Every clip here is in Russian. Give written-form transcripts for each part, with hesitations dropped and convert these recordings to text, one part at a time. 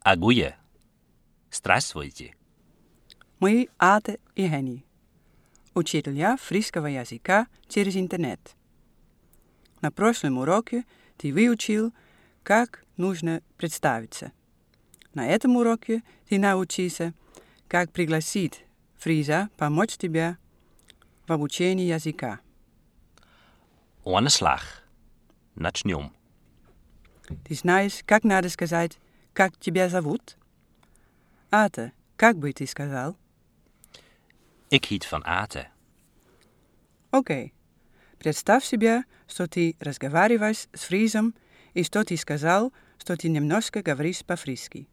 Агуя. Здравствуйте. Мы Ата и Henny, учителя фрисского языка через интернет. На прошлом уроке ты выучил, как нужно представиться. На этом уроке ты научился, как пригласить фриза помочь тебе в обучении языка. Aan de slag. Начнем. Ты знаешь, как надо сказать, как тебя зовут? Ата, как бы ты сказал? Ik hiet van Ate. Окей. Представь себе, что ты разговариваешь с фризом, и что ты сказал, что ты немножко говоришь по-фриски.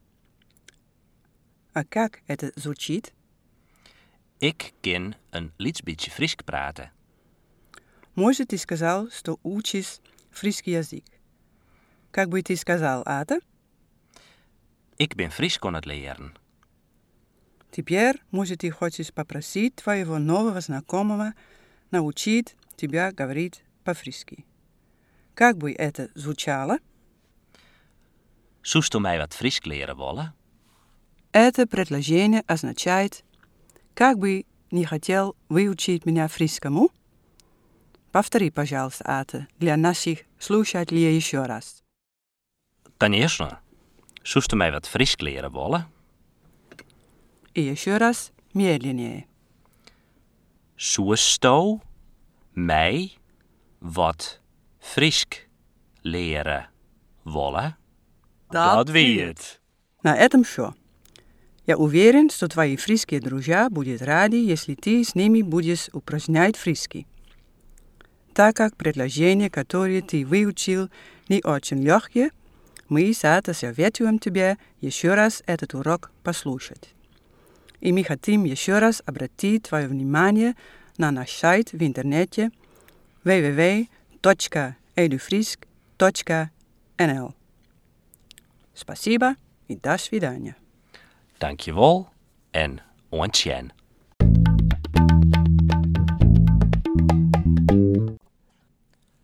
А как это звучит? Ik ken een lietsbietje Fries praten. Может, ты сказал, что учишь фрисский язык. Как бы ты сказал, Ата? Ik ben Fries aan het leren. Теперь, может, ты хочешь попросить твоего нового знакомого научить тебя говорить по-фриски. Как бы это звучало? Soest u mij wat Fries leren willen? Это предложение означает, как бы не хотел выучить меня фрисскому? Повтори, пожалуйста, Ата, для наших слушателей еще раз. Конечно. Soest u mij wat Fries leren willen? И еще раз медленнее. Soest u mij wat Fries leren willen? Dat wie het. На этом все. Я уверен, что твои фрисские друзья будут рады, если ты с ними будешь упражнять фриски. Так как предложения, которые ты выучил, не очень легкие, мы с Ата советуем тебе еще раз этот урок послушать. И мы хотим еще раз обратить твое внимание на наш сайт в интернете www.edufrisk.nl. Спасибо и до свидания. Dankjewel en ontjen.